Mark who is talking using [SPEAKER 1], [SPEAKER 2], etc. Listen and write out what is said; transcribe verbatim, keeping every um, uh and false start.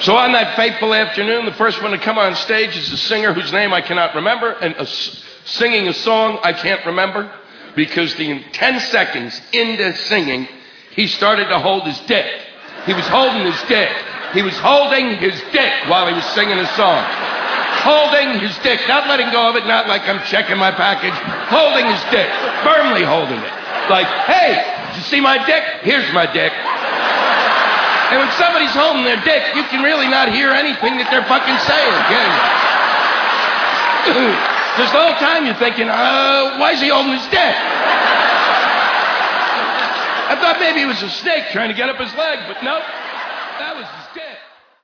[SPEAKER 1] So on that fateful afternoon, the first one to come on stage is a singer whose name I cannot remember, and a, singing a song I can't remember, because the ten seconds into singing, he started to hold his dick. He was holding his dick. He was holding his dick while he was singing a song. Holding his dick, not letting go of it, not like I'm checking my package. Holding his dick, firmly holding it. Like, hey, did you see my dick? Here's my dick. And when somebody's holding their dick, you can really not hear anything that they're fucking saying, can you? Because the whole time you're thinking, uh, why is he holding his dick? I thought maybe it was a snake trying to get up his leg, but no, that was his dick.